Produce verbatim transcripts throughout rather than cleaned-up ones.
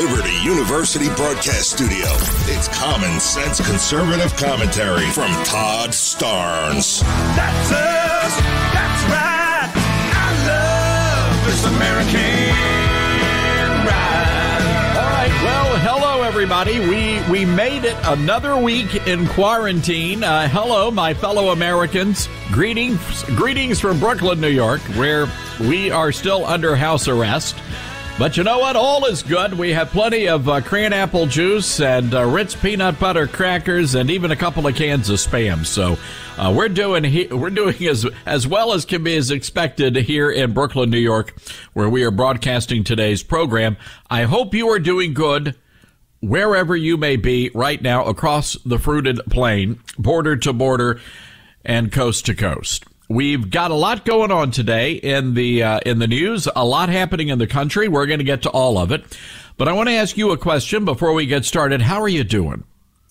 Liberty University broadcast studio, it's Common Sense Conservative Commentary from Todd Starnes. That's us. That's right. I love this American ride. All right. Well, hello, everybody. We we made it another week in quarantine. Uh, hello, my fellow Americans. Greetings, greetings from Brooklyn, New York, where we are still under house arrest. But you know what? All is good. We have plenty of uh, cran apple juice and uh, Ritz peanut butter crackers and even a couple of cans of Spam. So uh, we're doing he- we're doing as as well as can be as expected here in Brooklyn, New York, where we are broadcasting today's program. I hope you are doing good wherever you may be right now across the fruited plain, border to border and coast to coast. We've got a lot going on today in the uh, in the news, a lot happening in the country. We're going to get to all of it. But I want to ask you a question before we get started. How are you doing?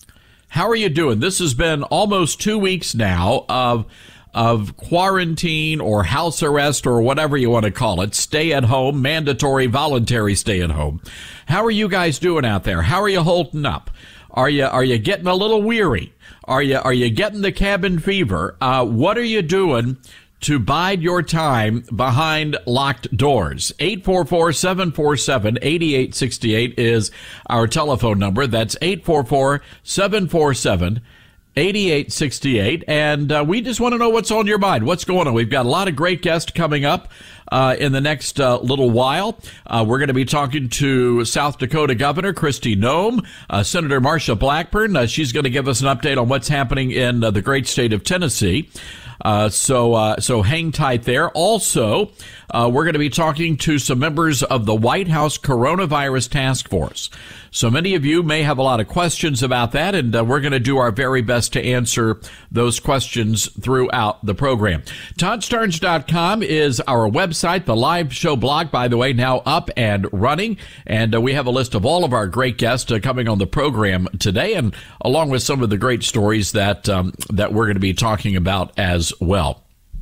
How are you doing? This has been almost two weeks now of of quarantine or house arrest or whatever you want to call it. Stay at home, mandatory, voluntary stay at home. How are you guys doing out there? How are you holding up? Are you are you getting a little weary? Are you are you getting the cabin fever? Uh, what are you doing to bide your time behind locked doors? eight four four, seven four seven, eight eight six eight is our telephone number. That's eight four four, seven four seven, eight eight six eight. And uh, we just want to know what's on your mind. What's going on? We've got a lot of great guests coming up uh, in the next uh, little while. Uh, we're going to be talking to South Dakota Governor Kristi Noem, uh, Senator Marsha Blackburn. Uh, she's going to give us an update on what's happening in uh, the great state of Tennessee. Uh, so, uh, so hang tight there. Also, uh, we're going to be talking to some members of the White House Coronavirus Task Force. So many of you may have a lot of questions about that, and uh, we're going to do our very best to answer those questions throughout the program. Todd Starnes dot com is our website. The live show blog, by the way, now up and running, and uh, we have a list of all of our great guests uh, coming on the program today, and along with some of the great stories that um, that we're going to be talking about as well.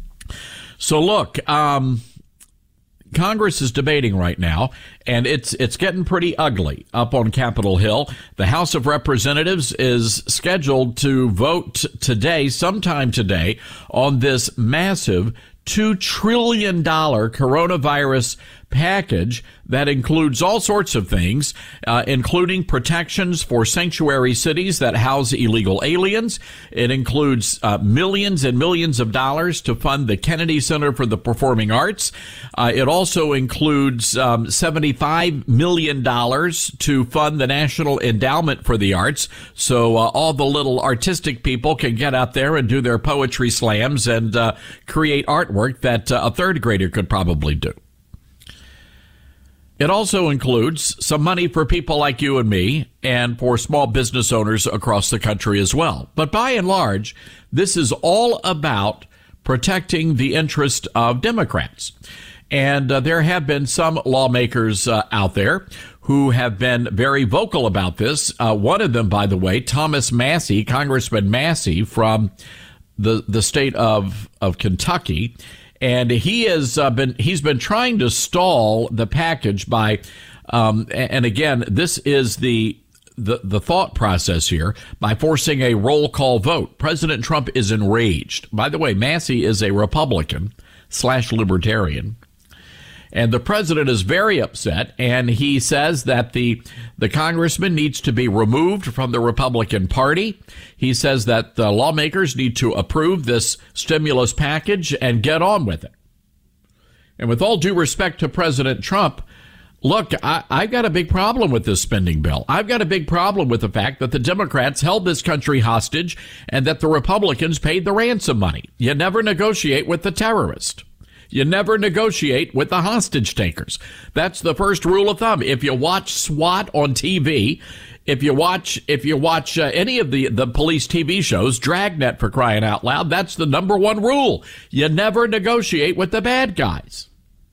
So look, um, Congress is debating right now, and it's it's getting pretty ugly up on Capitol Hill. The House of Representatives is scheduled to vote today, sometime today, on this massive two trillion dollars coronavirus package that includes all sorts of things, uh, including protections for sanctuary cities that house illegal aliens. It includes uh, millions and millions of dollars to fund the Kennedy Center for the Performing Arts. Uh, it also includes um, seventy-five million dollars to fund the National Endowment for the Arts, so uh, all the little artistic people can get out there and do their poetry slams and uh, create artwork that uh, a third grader could probably do. It also includes some money for people like you and me and for small business owners across the country as well. But by and large, this is all about protecting the interest of Democrats. And uh, there have been some lawmakers uh, out there who have been very vocal about this. Uh, one of them, by the way, Thomas Massie, Congressman Massie from the, the state of, of Kentucky. And he has uh, been he's been trying to stall the package by um, and again, this is the, the the thought process here, by forcing a roll call vote. President Trump is enraged. By the way, Massie is a Republican slash libertarian. And the president is very upset, and he says that the the congressman needs to be removed from the Republican Party. He says that the lawmakers need to approve this stimulus package and get on with it. And with all due respect to President Trump, look, I, I've got a big problem with this spending bill. I've got a big problem with the fact that the Democrats held this country hostage and that the Republicans paid the ransom money. You never negotiate with the terrorist. You never negotiate with the hostage takers. That's the first rule of thumb. If you watch SWAT on T V, if you watch if you watch uh, any of the, the police T V shows, Dragnet for crying out loud, that's the number one rule. You never negotiate with the bad guys.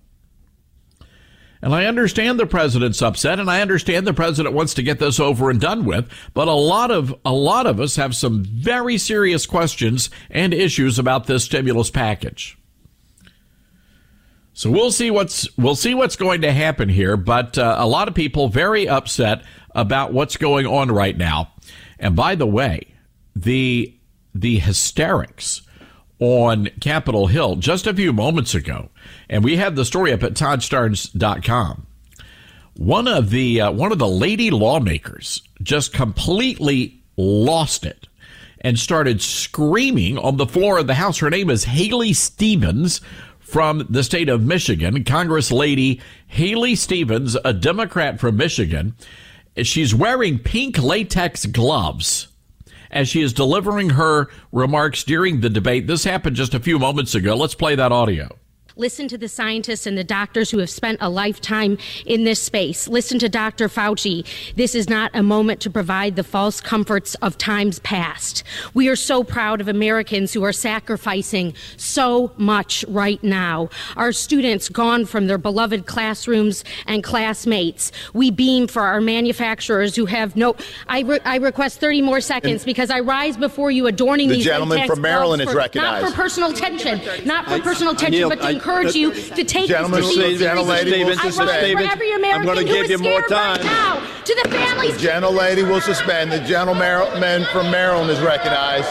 And I understand the president's upset, and I understand the president wants to get this over and done with, but a lot of a lot of us have some very serious questions and issues about this stimulus package. So we'll see what's we'll see what's going to happen here. But uh, a lot of people very upset about what's going on right now. And by the way, the the hysterics on Capitol Hill just a few moments ago, and we have the story up at Todd Starnes dot com. One of the uh, one of the lady lawmakers just completely lost it and started screaming on the floor of the House. Her name is Haley Stevens from the state of Michigan, Congress Lady Haley Stevens, a Democrat from Michigan. She's wearing pink latex gloves as she is delivering her remarks during the debate. This happened just a few moments ago. Let's play that audio. Listen to the scientists and the doctors who have spent a lifetime in this space. Listen to Doctor Fauci. This is not a moment to provide the false comforts of times past. We are so proud of Americans who are sacrificing so much right now. Our students gone from their beloved classrooms and classmates. We beam for our manufacturers who have no... I, re- I request thirty more seconds because I rise before you adorning the these... The gentleman from Maryland is for, recognized. Not for personal attention. Not for I, personal attention, I, but to I, encourage I, you to take gentlemen, this proceeding seriously. Stevens, I rise for every American I'm going to who give is you more scared time. right now. To the families. The gentlelady will suspend. The gentleman from Maryland is recognized.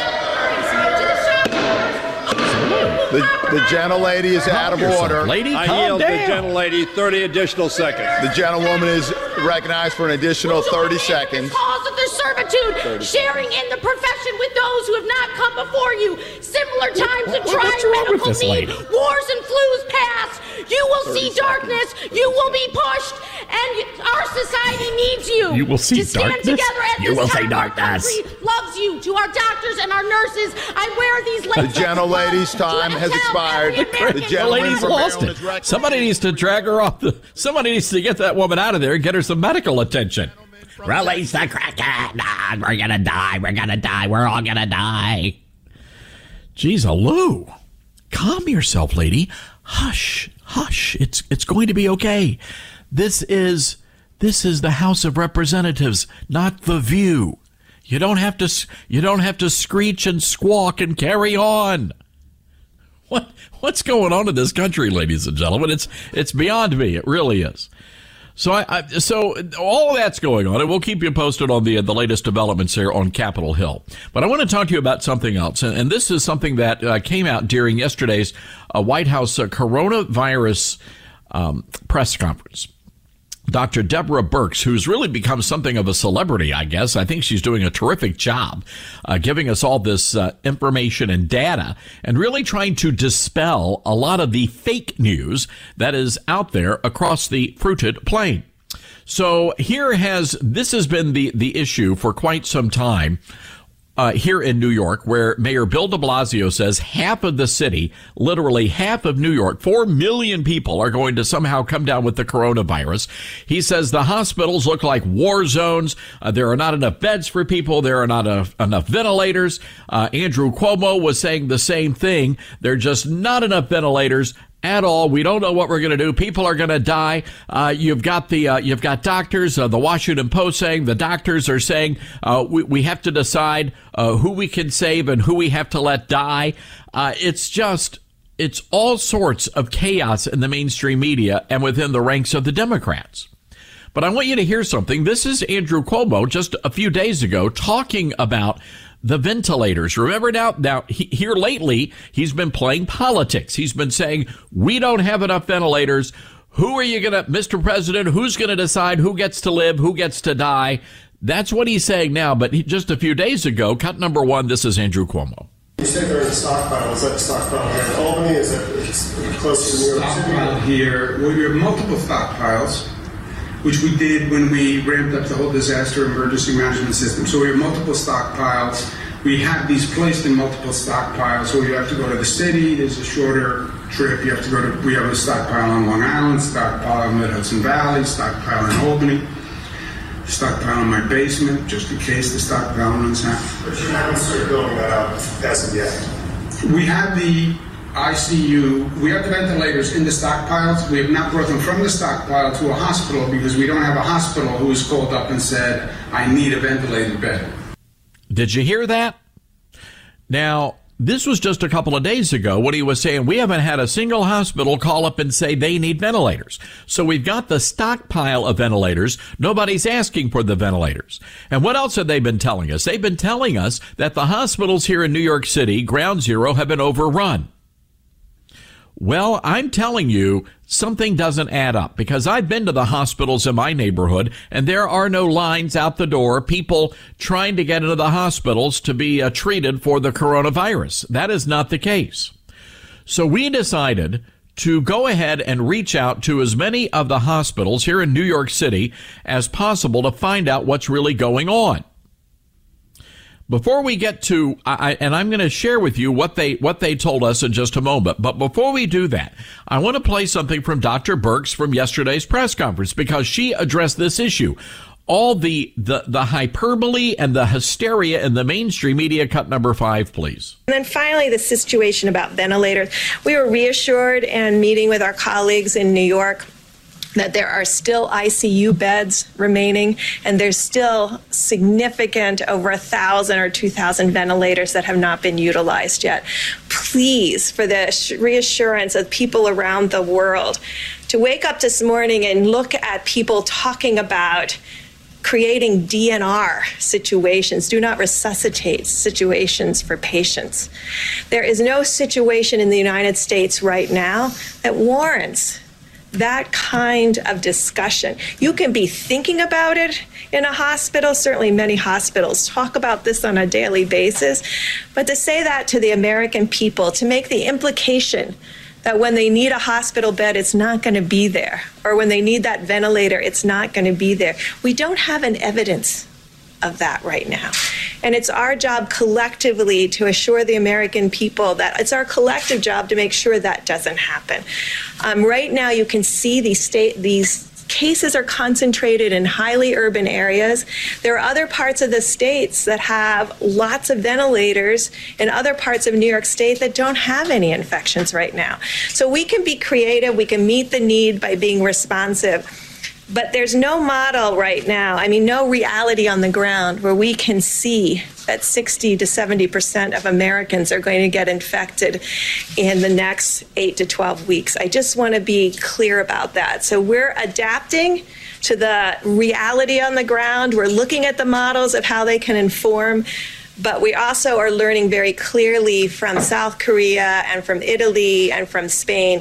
The, the gentlelady is out of order. Lady, I calm yield down. the gentlelady thirty additional seconds. The gentlewoman is recognized for an additional thirty seconds. Cause of their servitude, sharing in the profession with those who have not come before you. Similar times of trying medical need, wars and flus past. You will see seconds. darkness. You will be pushed, and our society needs you. You will see to stand darkness? together at You this will time. see darkness. Our country loves you. To our doctors and our nurses, I wear these The latex gentlelady's gloves time to has tell expired. every The American The gentleman lady's from lost Maryland it. is recognized. Somebody needs to drag her off. The, somebody needs to get that woman out of there and get her some medical attention. Release the Kraken. Nah, we're going to die. We're going to die. We're all going to die. Geez, Lou. Calm yourself, lady. Hush, hush. It's it's going to be okay. This is this is the House of Representatives, not The View. You don't have to you don't have to screech and squawk and carry on. What what's going on in this country, ladies and gentlemen? It's it's beyond me. It really is. So I, I so all of that's going on, and we'll keep you posted on the the latest developments here on Capitol Hill. But I want to talk to you about something else, and, and this is something that uh, came out during yesterday's uh, White House uh, coronavirus um, press conference. Doctor Deborah Birx, who's really become something of a celebrity, I guess. I think she's doing a terrific job uh, giving us all this uh, information and data and really trying to dispel a lot of the fake news that is out there across the fruited plain. So here has this has been the, the issue for quite some time. Uh, here in New York, where Mayor Bill de Blasio says half of the city, literally half of New York, four million people are going to somehow come down with the coronavirus. He says the hospitals look like war zones. Uh, there are not enough beds for people. There are not enough, enough ventilators. Uh, Andrew Cuomo was saying the same thing. There are just not enough ventilators at all. We don't know what we're going to do. People are going to die. Uh, you've got the uh, you've got doctors. Uh, the Washington Post saying the doctors are saying uh, we we have to decide uh, who we can save and who we have to let die. Uh, it's just it's all sorts of chaos in the mainstream media and within the ranks of the Democrats. But I want you to hear something. This is Andrew Cuomo just a few days ago talking about the ventilators. Remember now, now he, here lately, he's been playing politics. He's been saying, we don't have enough ventilators. Who are you going to, Mister President, who's going to decide who gets to live, who gets to die? That's what he's saying now. But he, just a few days ago, cut number one, this is Andrew Cuomo. You said there was a stockpile. Is that a stockpile here in Albany? Is it close to New York City? Stockpile here. Well, we have multiple stockpiles, which we did when we ramped up the whole disaster emergency management system. So we have multiple stockpiles. We have these placed in multiple stockpiles. So you have to go to the city. There's a shorter trip. You have to go to, we have a stockpile on Long Island, stockpile in Mid-Hudson Valley, stockpile in Albany, stockpile in my basement, just in case the stockpile runs out. But you haven't started building that out as of yet. We have the I C U, we have the ventilators in the stockpiles. We have not brought them from the stockpile to a hospital because we don't have a hospital who has called up and said, I need a ventilated bed. Did you hear that? Now, this was just a couple of days ago when he was saying we haven't had a single hospital call up and say they need ventilators. So we've got the stockpile of ventilators. Nobody's asking for the ventilators. And what else have they been telling us? They've been telling us that the hospitals here in New York City, Ground Zero, have been overrun. Well, I'm telling you, something doesn't add up, because I've been to the hospitals in my neighborhood and there are no lines out the door, people trying to get into the hospitals to be uh, treated for the coronavirus. That is not the case. So we decided to go ahead and reach out to as many of the hospitals here in New York City as possible to find out what's really going on. Before we get to, I, and I'm going to share with you what they what they told us in just a moment. But before we do that, I want to play something from Doctor Birx from yesterday's press conference, because she addressed this issue. All the, the, the hyperbole and the hysteria in the mainstream media. Cut number five, please. And then finally, the situation about ventilators. We were reassured and meeting with our colleagues in New York that there are still I C U beds remaining, and there's still significant, over a thousand or two thousand ventilators that have not been utilized yet. Please, for the reassurance of people around the world, to wake up this morning and look at people talking about creating D N R situations, do not resuscitate situations for patients. There is no situation in the United States right now that warrants that kind of discussion. You can be thinking about it in a hospital. Certainly many hospitals talk about this on a daily basis. But to say that to the American people, to make the implication that when they need a hospital bed, it's not going to be there, or when they need that ventilator, it's not going to be there. We don't have an evidence of that right now. And it's our job collectively to assure the American people that it's our collective job to make sure that doesn't happen. Um, right now, you can see these state these cases are concentrated in highly urban areas. There are other parts of the states that have lots of ventilators, and other parts of New York State that don't have any infections right now. So we can be creative. We can meet the need by being responsive. But there's no model right now, I mean, no reality on the ground where we can see that sixty to seventy percent of Americans are going to get infected in the next eight to twelve weeks. I just want to be clear about that. So we're adapting to the reality on the ground. We're looking at the models of how they can inform. But we also are learning very clearly from South Korea and from Italy and from Spain.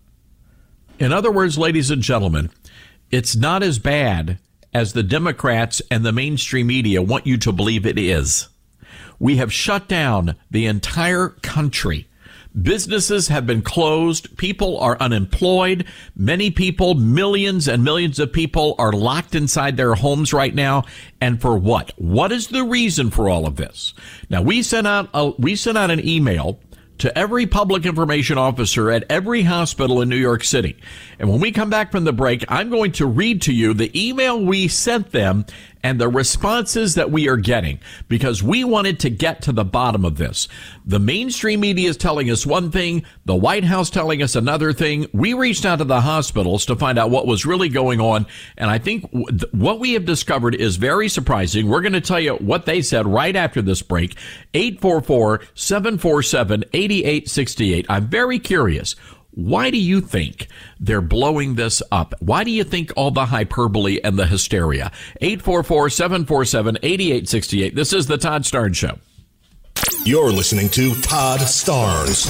In other words, ladies and gentlemen, it's not as bad as the Democrats and the mainstream media want you to believe it is. We have shut down the entire country. Businesses have been closed. People are unemployed. Many people, millions and millions of people, are locked inside their homes right now. And for what? What is the reason for all of this? Now, we sent out a, we sent out an email to every public information officer at every hospital in New York City. And when we come back from the break, I'm going to read to you the email we sent them and the responses that we are getting, because we wanted to get to the bottom of this. The mainstream media is telling us one thing, the White House telling us another thing. We reached out to the hospitals to find out what was really going on, and I think what we have discovered is very surprising. We're going to tell you what they said right after this break. eight four four, seven four seven, eight eight six eight. I'm very curious. Why do you think they're blowing this up? Why do you think all the hyperbole and the hysteria? eight four four, seven four seven, eight eight six eight. This is the Todd Starnes Show. You're listening to Todd Starnes.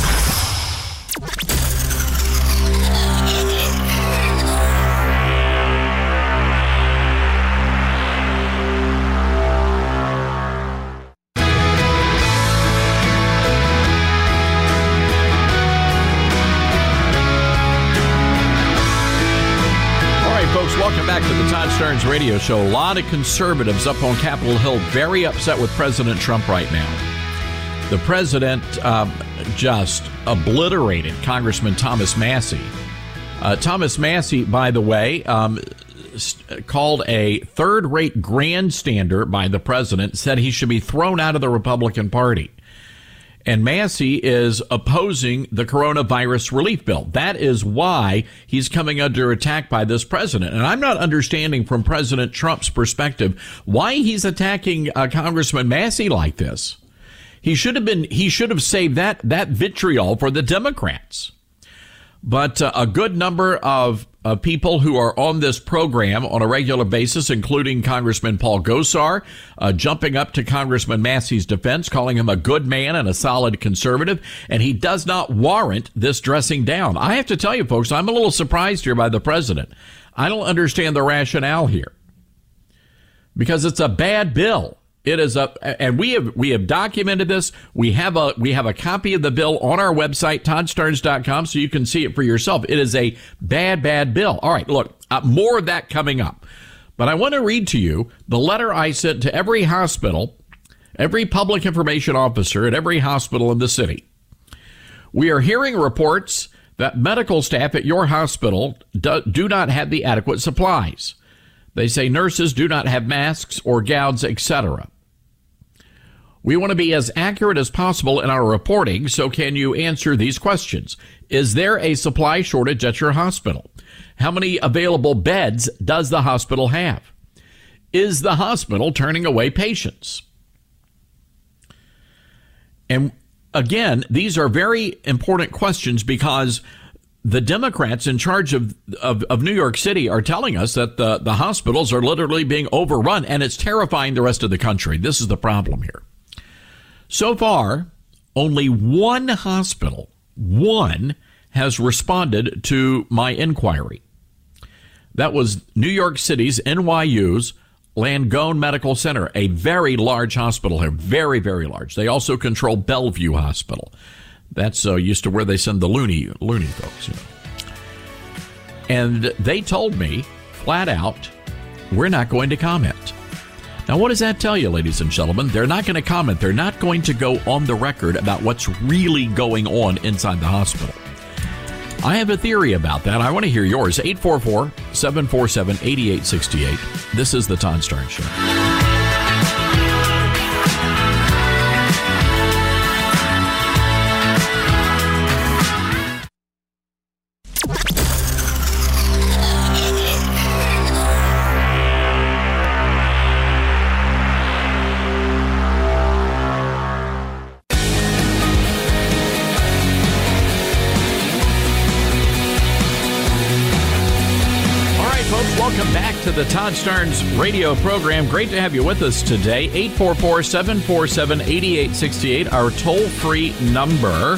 Welcome back to the Todd Starnes Radio Show. A lot of conservatives up on Capitol Hill very upset with President Trump right now. The president um, just obliterated Congressman Thomas Massie. Uh, Thomas Massie, by the way, um, st- called a third-rate grandstander by the president, said he should be thrown out of the Republican Party. And Massie is opposing the coronavirus relief bill. That is why he's coming under attack by this president. And I'm not understanding from President Trump's perspective why he's attacking uh, Congressman Massie like this. He should have been, he should have saved that, that vitriol for the Democrats. But uh, a good number of, of people who are on this program on a regular basis, including Congressman Paul Gosar, uh, jumping up to Congressman Massey's defense, calling him a good man and a solid conservative, and he does not warrant this dressing down. I have to tell you, folks, I'm a little surprised here by the president. I don't understand the rationale here, because it's a bad bill. It is a, and we have we have documented this. We have a we have a copy of the bill on our website, todd starnes dot com, so you can see it for yourself. It is a bad, bad bill. All right, look, uh, more of that coming up. But I want to read to you the letter I sent to every hospital, every public information officer at every hospital in the city. We are hearing reports that medical staff at your hospital do, do not have the adequate supplies. They say nurses do not have masks or gowns, et cetera. We want to be as accurate as possible in our reporting, so can you answer these questions? Is there a supply shortage at your hospital? How many available beds does the hospital have? Is the hospital turning away patients? And again, these are very important questions, because the Democrats in charge of, of, of New York City are telling us that the, the hospitals are literally being overrun, and it's terrifying the rest of the country. This is the problem here. So far, only one hospital, one, has responded to my inquiry. That was New York City's N Y U's Langone Medical Center, a very large hospital here, very, very large. They also control Bellevue Hospital. That's uh, used to where they send the loony, loony folks. You know. And they told me flat out, we're not going to comment. Now, what does that tell you, ladies and gentlemen? They're not going to comment. They're not going to go on the record about what's really going on inside the hospital. I have a theory about that. I want to hear yours. eight four four, seven four seven, eight eight six eight. This is the Todd Starnes Show. To the Todd Starnes radio program. Great to have you with us today. eight four four, seven four seven, eight eight six eight, our toll-free number.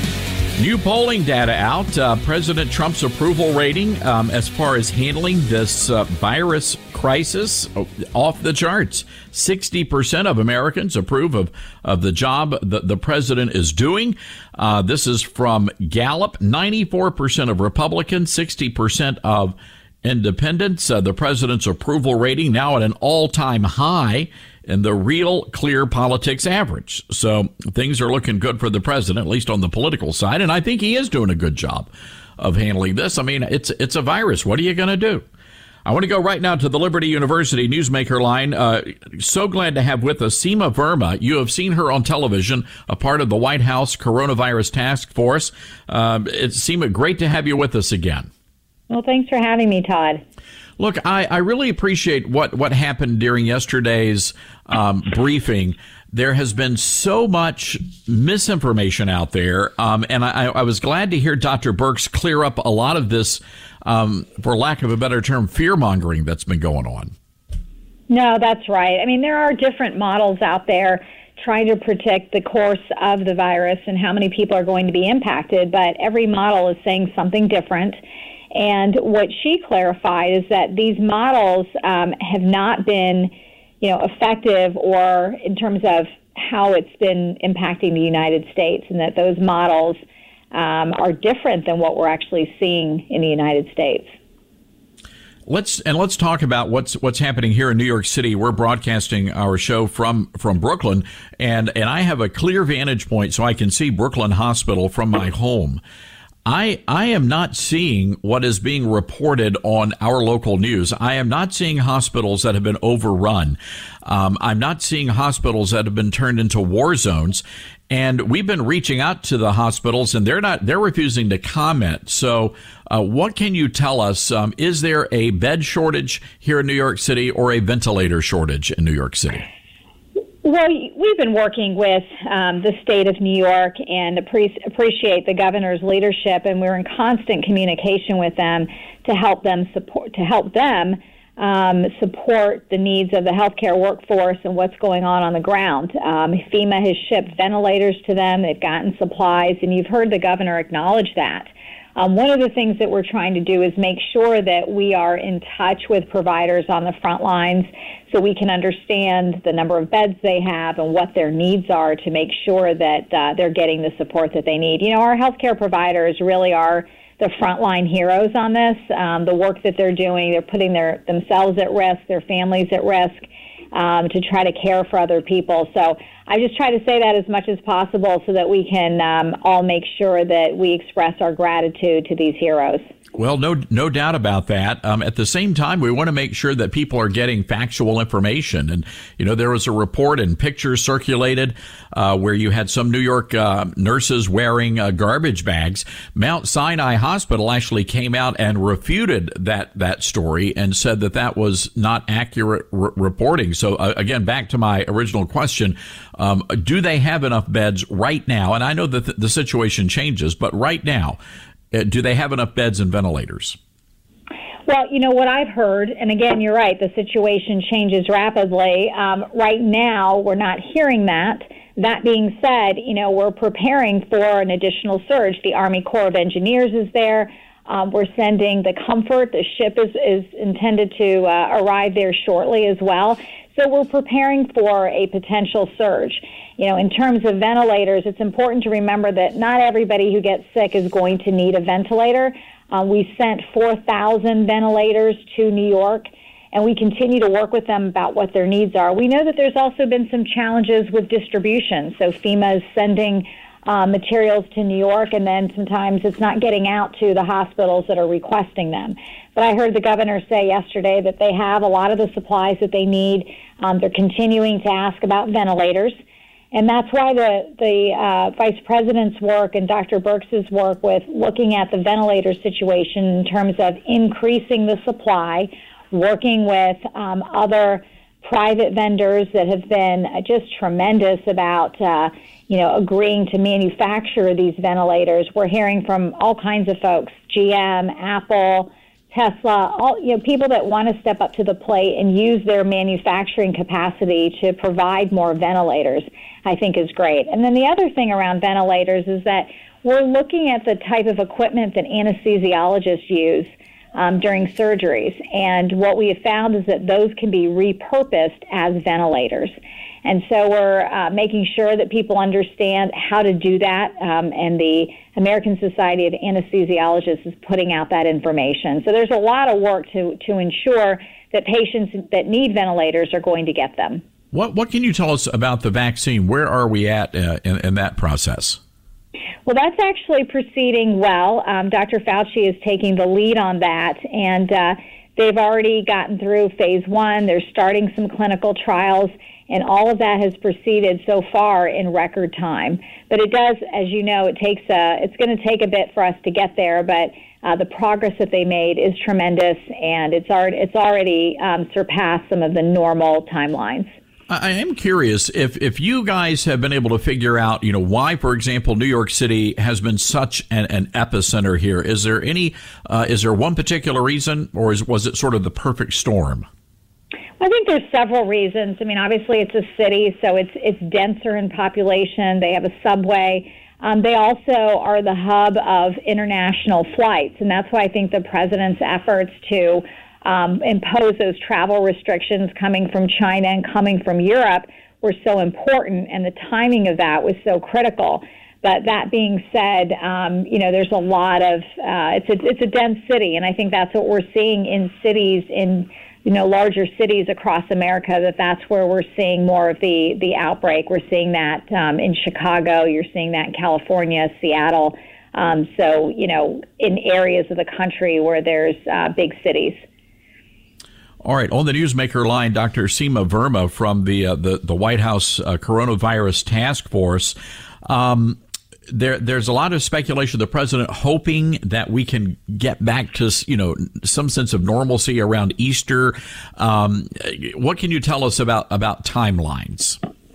New polling data out. Uh, President Trump's approval rating um, as far as handling this uh, virus crisis, off the charts. sixty percent of Americans approve of, of the job that the president is doing. Uh, this is from Gallup. ninety-four percent of Republicans, sixty percent of independents. Uh, the president's approval rating now at an all-time high in the Real Clear Politics average. So things are looking good for the president, at least on the political side, and I think he is doing a good job of handling this. I mean, it's it's a virus. What are you going to do? I want to go right now to the Liberty University Newsmaker line. Uh, so glad to have with us Seema Verma. You have seen her on television, a part of the White House Coronavirus Task Force. Uh, it's Seema, great to have you with us again. Well, thanks for having me, Todd. Look, I, I really appreciate what, what happened during yesterday's um, briefing. There has been so much misinformation out there, um, and I, I was glad to hear Doctor Birx clear up a lot of this, um, for lack of a better term, fear-mongering that's been going on. No, that's right. I mean, there are different models out there trying to predict the course of the virus and how many people are going to be impacted, but every model is saying something different. And what she clarified is that these models um, have not been, you know, effective or in terms of how it's been impacting the United States, and that those models um, are different than what we're actually seeing in the United States. Let's and let's talk about what's what's happening here in New York City. We're broadcasting our show from from Brooklyn, and and I have a clear vantage point so I can see Brooklyn Hospital from my home. I I am not seeing what is being reported on our local news. I am not seeing hospitals that have been overrun. Um, I'm not seeing hospitals that have been turned into war zones. And we've been reaching out to the hospitals, and they're not they're refusing to comment. So uh, what can you tell us? Um, is there a bed shortage here in New York City or a ventilator shortage in New York City? Well, we've been working with um, the state of New York and appre- appreciate the governor's leadership, and we're in constant communication with them to help them support to help them um, support the needs of the healthcare workforce and what's going on on the ground. Um, FEMA has shipped ventilators to them; they've gotten supplies, and you've heard the governor acknowledge that. Um, one of the things that we're trying to do is make sure that we are in touch with providers on the front lines so we can understand the number of beds they have and what their needs are to make sure that uh, they're getting the support that they need. You know, our healthcare providers really are the frontline heroes on this. Um, the work that they're doing, they're putting their themselves at risk, their families at risk, um, to try to care for other people. So I just try to say that as much as possible so that we can um, all make sure that we express our gratitude to these heroes. Well, no, no doubt about that. Um, at the same time, we want to make sure that people are getting factual information. And, you know, there was a report and pictures circulated uh, where you had some New York uh, nurses wearing uh, garbage bags. Mount Sinai Hospital actually came out and refuted that, that story and said that that was not accurate r- reporting. So, uh, again, back to my original question, um, do they have enough beds right now? And I know that th- the situation changes, but right now, do they have enough beds and ventilators? Well, you know, what I've heard, and again, you're right, the situation changes rapidly. Um, right now, we're not hearing that. That being said, you know, we're preparing for an additional surge. The Army Corps of Engineers is there. Um, we're sending the Comfort. The ship is, is intended to uh, arrive there shortly as well. So we're preparing for a potential surge. You know, in terms of ventilators, it's important to remember that not everybody who gets sick is going to need a ventilator. Uh, we sent four thousand ventilators to New York, and we continue to work with them about what their needs are. We know that there's also been some challenges with distribution. So FEMA is sending uh, materials to New York, and then sometimes it's not getting out to the hospitals that are requesting them. But I heard the governor say yesterday that they have a lot of the supplies that they need. Um, they're continuing to ask about ventilators. And that's why the, the uh, vice president's work and Doctor Birx's work with looking at the ventilator situation in terms of increasing the supply, working with um, other private vendors that have been just tremendous about, uh, you know, agreeing to manufacture these ventilators. We're hearing from all kinds of folks, G M, Apple, Tesla, all, you know, people that want to step up to the plate and use their manufacturing capacity to provide more ventilators, I think is great. And then the other thing around ventilators is that we're looking at the type of equipment that anesthesiologists use um, during surgeries. And what we have found is that those can be repurposed as ventilators. And so we're uh, making sure that people understand how to do that, um, and the American Society of Anesthesiologists is putting out that information. So there's a lot of work to, to ensure that patients that need ventilators are going to get them. What what can you tell us about the vaccine? Where are we at uh, in, in that process? Well, that's actually proceeding well. Um, Doctor Fauci is taking the lead on that, and uh, they've already gotten through phase one. They're starting some clinical trials, and all of that has proceeded so far in record time. But it does, as you know, it takes a, it's going to take a bit for us to get there, but uh, the progress that they made is tremendous, and it's already, it's already um, surpassed some of the normal timelines. I am curious if, if you guys have been able to figure out, you know, why, for example, New York City has been such an, an epicenter here. Is there any, uh, is there one particular reason, or is, was it sort of the perfect storm? I think there's several reasons. I mean, obviously it's a city, so it's it's denser in population. They have a subway. Um, they also are the hub of international flights, and that's why I think the president's efforts to um, impose those travel restrictions coming from China and coming from Europe were so important, and the timing of that was so critical. But that being said, um, you know, there's a lot of uh, it's a it's a dense city, and I think that's what we're seeing in cities in. you know, larger cities across America, that that's where we're seeing more of the, the outbreak. We're seeing that um, in Chicago. You're seeing that in California, Seattle. Um, so, you know, in areas of the country where there's uh, big cities. All right. On the Newsmaker line, Doctor Seema Verma from the, uh, the, the White House uh, Coronavirus Task Force. Um, There, there's a lot of speculation. The president hoping that we can get back to, you know, some sense of normalcy around Easter. Um, what can you tell us about, about timelines?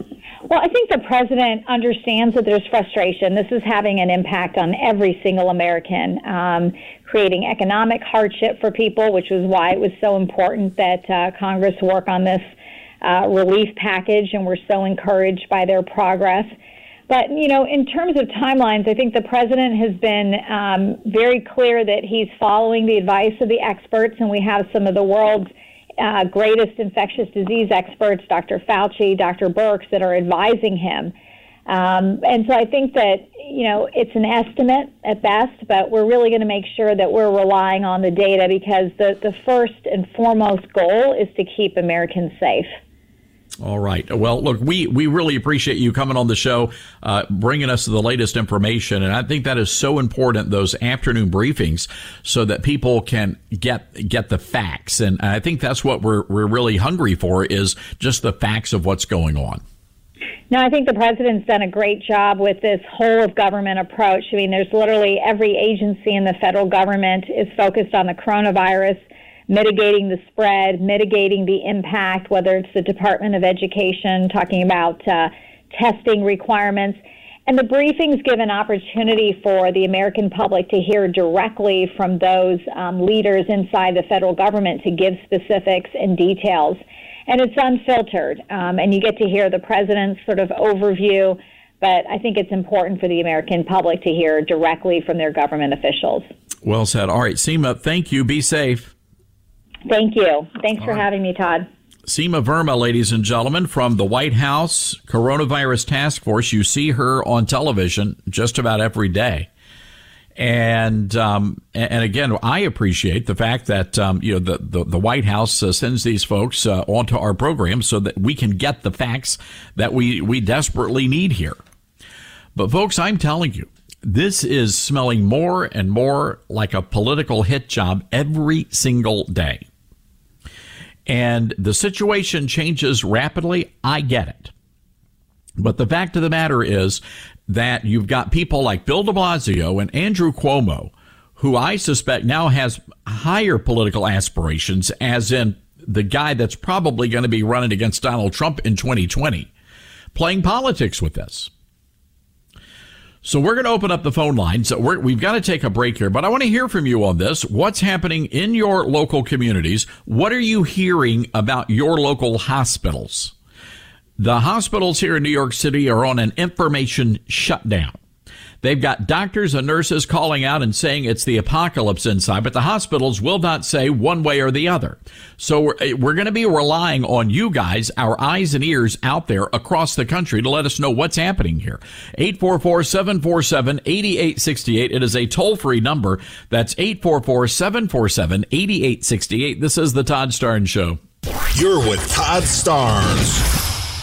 Well, I think the president understands that there's frustration. This is having an impact on every single American, um, creating economic hardship for people, which was why it was so important that uh, Congress work on this uh, relief package, and we're so encouraged by their progress. But, you know, in terms of timelines, I think the president has been um, very clear that he's following the advice of the experts, and we have some of the world's uh, greatest infectious disease experts, Doctor Fauci, Doctor Birx, that are advising him. Um, and so I think that, you know, it's an estimate at best, but we're really going to make sure that we're relying on the data, because the, the first and foremost goal is to keep Americans safe. All right. Well, look, we, we really appreciate you coming on the show, uh, bringing us the latest information. And I think that is so important, those afternoon briefings, so that people can get get the facts. And I think that's what we're we're really hungry for, is just the facts of what's going on. No, I think the president's done a great job with this whole of government approach. I mean, there's literally every agency in the federal government is focused on the coronavirus, mitigating the spread, mitigating the impact, whether it's the Department of Education talking about uh, testing requirements. And the briefings give an opportunity for the American public to hear directly from those um, leaders inside the federal government to give specifics and details. And it's unfiltered, um, and you get to hear the president's sort of overview, but I think it's important for the American public to hear directly from their government officials. Well said. All right, Seema, thank you. Be safe. Thank you. Thanks All for right. having me, Todd. Seema Verma, ladies and gentlemen, from the White House Coronavirus Task Force. You see her on television just about every day. And um, and again, I appreciate the fact that um, you know the, the, the White House uh, sends these folks uh, onto our program so that we can get the facts that we, we desperately need here. But folks, I'm telling you, this is smelling more and more like a political hit job every single day. And the situation changes rapidly. I get it. But the fact of the matter is that you've got people like Bill de Blasio and Andrew Cuomo, who I suspect now has higher political aspirations, as in the guy that's probably going to be running against Donald Trump in twenty twenty, playing politics with this. So we're going to open up the phone lines. We're, we've got to take a break here, but I want to hear from you on this. What's happening in your local communities? What are you hearing about your local hospitals? The hospitals here in New York City are on an information shutdown. They've got doctors and nurses calling out and saying it's the apocalypse inside, but the hospitals will not say one way or the other. So we're, we're going to be relying on you guys, our eyes and ears out there across the country, to let us know what's happening here. eight four four, seven four seven, eight eight six eight. It is a toll-free number. That's eight four four, seven four seven, eight eight six eight. This is the Todd Starnes Show. You're with Todd Starnes.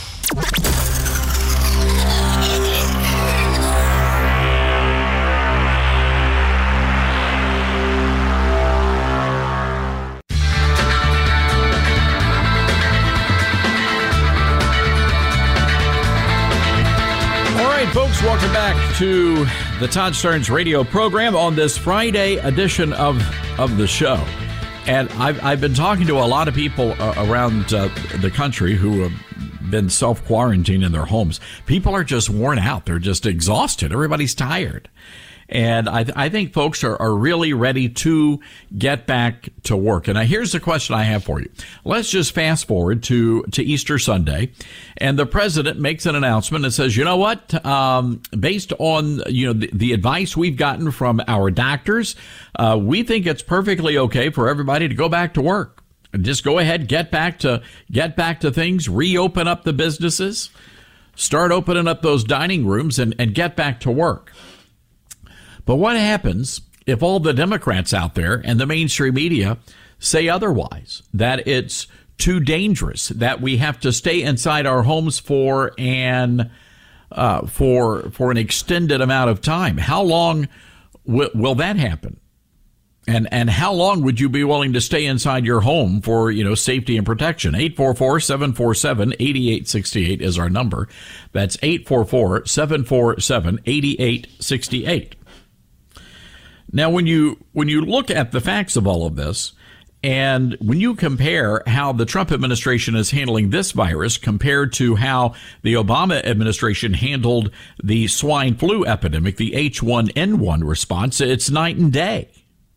Folks, welcome back to the Todd Starnes radio program on this Friday edition of of the show. And I've, I've been talking to a lot of people uh, around uh, the country who have been self-quarantined in their homes. People are just worn out. They're just exhausted. Everybody's tired. And I, th- I think folks are, are really ready to get back to work. And now here's the question I have for you. Let's just fast forward to, to Easter Sunday. And the president makes an announcement and says, you know what, um, based on, you know, the, the advice we've gotten from our doctors, uh, we think it's perfectly okay for everybody to go back to work. And just go ahead, get back to, get back to things, reopen up the businesses, start opening up those dining rooms and, and get back to work. But what happens if all the Democrats out there and the mainstream media say otherwise, that it's too dangerous, that we have to stay inside our homes for an uh, for for an extended amount of time? How long w- will that happen? And and how long would you be willing to stay inside your home for, you know, safety and protection? eight four four, seven four seven, eight eight six eight is our number. That's eight four four, seven four seven, eight eight six eight. Now, when you when you look at the facts of all of this, And when you compare how the Trump administration is handling this virus compared to how the Obama administration handled the swine flu epidemic, the H one N one response, it's night and day.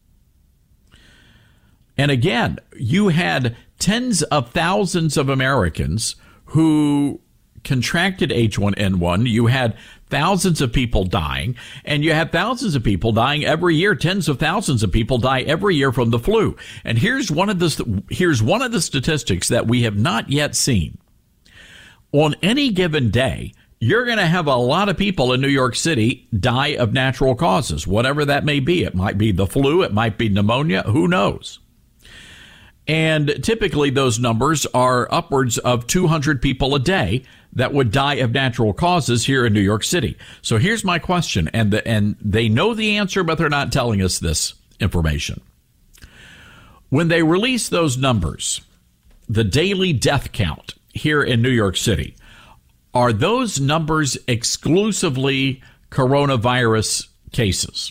And again, you had tens of thousands of Americans who contracted H one N one. You had thousands of people dying, and you have thousands of people dying every year. Tens of thousands of people die every year from the flu. And here's one of the here's one of the statistics that we have not yet seen. On any given day, you're going to have a lot of people in New York City die of natural causes, whatever that may be. It might be the flu, it might be pneumonia, who knows? And typically those numbers are upwards of two hundred people a day that would die of natural causes here in New York City. So here's my question, and the, and they know the answer, but they're not telling us this information. When they release those numbers, the daily death count here in New York City, are those numbers exclusively coronavirus cases?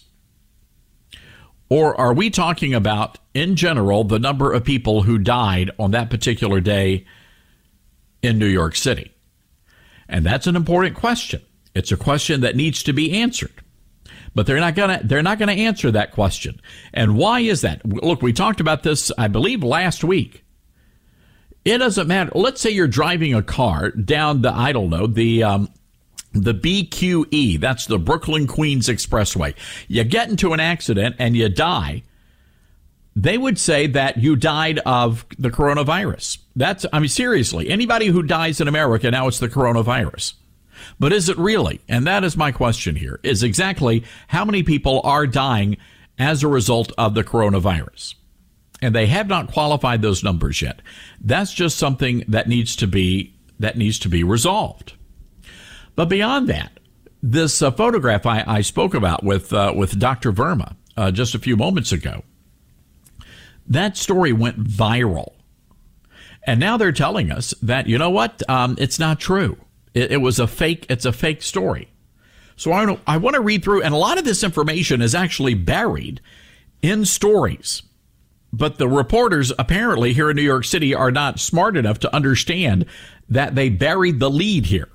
Or are we talking about, in general, the number of people who died on that particular day in New York City? And that's an important question. It's a question that needs to be answered. But they're not going to they're not going to answer that question. And why is that? Look, we talked about this, I believe, last week. It doesn't matter. Let's say you're driving a car down the, I don't know, the um, the B Q E. That's the Brooklyn Queens Expressway. You get into an accident and you die. They would say that you died of the coronavirus. That's, I mean, seriously, anybody who dies in America now, it's the coronavirus. But is it really? And that is my question here, is exactly how many people are dying as a result of the coronavirus? And they have not qualified those numbers yet. That's just something that needs to be, that needs to be resolved. But beyond that, this uh, photograph I, I spoke about with, uh, with Doctor Verma uh, just a few moments ago, that story went viral. And now they're telling us that, you know what, um, it's not true. It, it was a fake, it's a fake story. So I, don't, I want to read through, and a lot of this information is actually buried in stories. But the reporters apparently here in New York City are not smart enough to understand that they buried the lead here.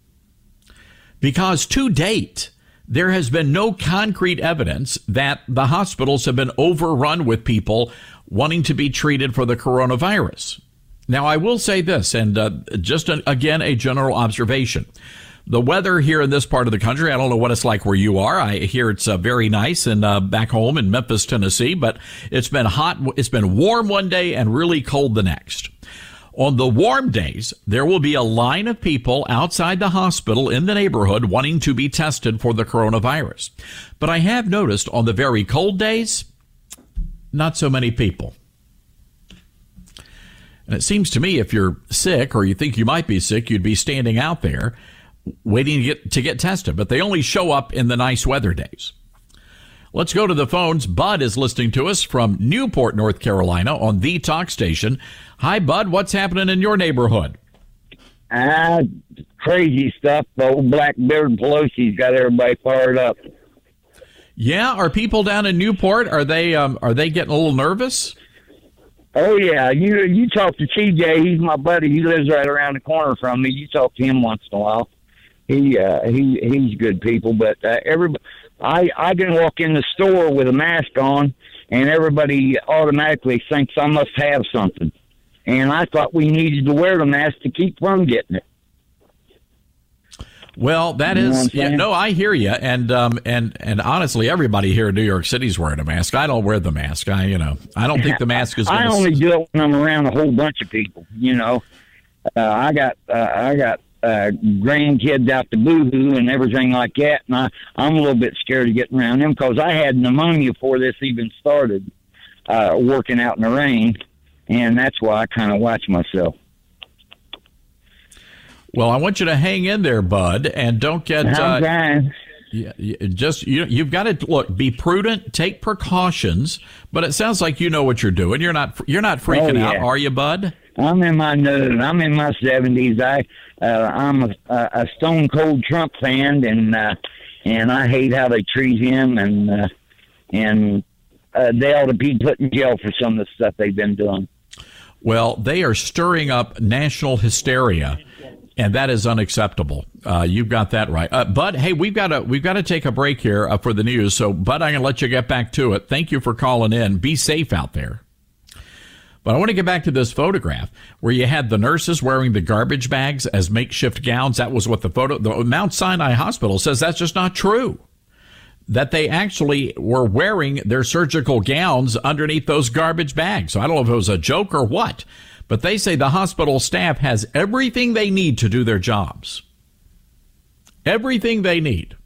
Because to date, there has been no concrete evidence that the hospitals have been overrun with people wanting to be treated for the coronavirus. Now, I will say this, and uh, just a, again, a general observation. The weather here in this part of the country, I don't know what it's like where you are. I hear it's uh, very nice and uh, back home in Memphis, Tennessee, but it's been hot. It's been warm one day and really cold the next. On the warm days, there will be a line of people outside the hospital in the neighborhood wanting to be tested for the coronavirus. But I have noticed on the very cold days, not so many people. And it seems to me if you're sick or you think you might be sick, you'd be standing out there waiting to get, to get tested. But they only show up in the nice weather days. Let's go to the phones. Bud is listening to us from Newport, North Carolina on the talk station. Hi, Bud. What's happening in your neighborhood? Ah, uh, crazy stuff. The old Blackbeard Pelosi's got everybody fired up. Yeah, are people down in Newport, are they um, are they getting a little nervous? Oh, yeah. You you talk to T J. He's my buddy. He lives right around the corner from me. You talk to him once in a while. He uh, he he's good people, but uh, everybody. I, I can walk in the store with a mask on, and everybody automatically thinks I must have something. And I thought we needed to wear the mask to keep from getting it. Well, that you is, yeah, no, I hear you. And, um, and, and honestly, everybody here in New York City is wearing a mask. I don't wear the mask. I, you know, I don't think the mask is going to... I only do it when I'm around a whole bunch of people, you know. Uh, I got, uh, I got, Uh, grandkids out to boo-hoo and everything like that, and I, I'm a little bit scared of getting around them because I had pneumonia before this even started, uh, working out in the rain, and that's why I kind of watch myself. Well, I want you to hang in there, Bud, and don't get... I'm uh, trying. Yeah, just you, you've got to look, be prudent, take precautions, but it sounds like you know what you're doing. You're not, you're not freaking oh, yeah. out, are you, Bud? I'm in my no, I'm in my seventies. I uh, I'm a, a stone cold Trump fan, and uh, and I hate how they treat him, and uh, and uh, they ought to be put in jail for some of the stuff they've been doing. Well, they are stirring up national hysteria, and that is unacceptable. Uh, you've got that right. Uh, Bud, hey, we've got to we've got to take a break here uh, for the news. So, Bud, I'm going to let you get back to it. Thank you for calling in. Be safe out there. But I want to get back to this photograph where you had the nurses wearing the garbage bags as makeshift gowns. That was what the photo, the Mount Sinai Hospital says that's just not true. That they actually were wearing their surgical gowns underneath those garbage bags. So I don't know if it was a joke or what, but they say the hospital staff has everything they need to do their jobs. Everything they need.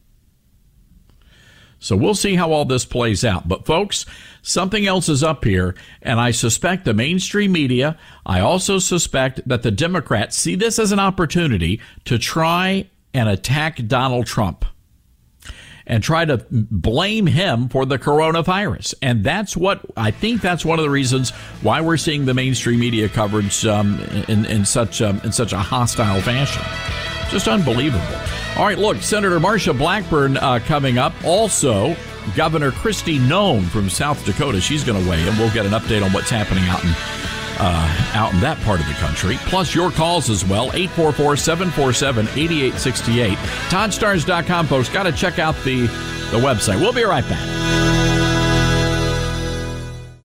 So we'll see how all this plays out. But folks, something else is up here, and I suspect the mainstream media, I also suspect that the Democrats see this as an opportunity to try and attack Donald Trump and try to blame him for the coronavirus. And that's what, I think that's one of the reasons why we're seeing the mainstream media coverage um, in, in such um, in such a hostile fashion. Just unbelievable. All right, look, Senator Marsha Blackburn uh, coming up. Also, Governor Kristi Noem from South Dakota. She's going to weigh in. We'll get an update on what's happening out in uh, out in that part of the country. Plus your calls as well. eight four four, seven four seven, eight eight six eight. Todd Starnes dot com, folks. Got to check out the, the website. We'll be right back.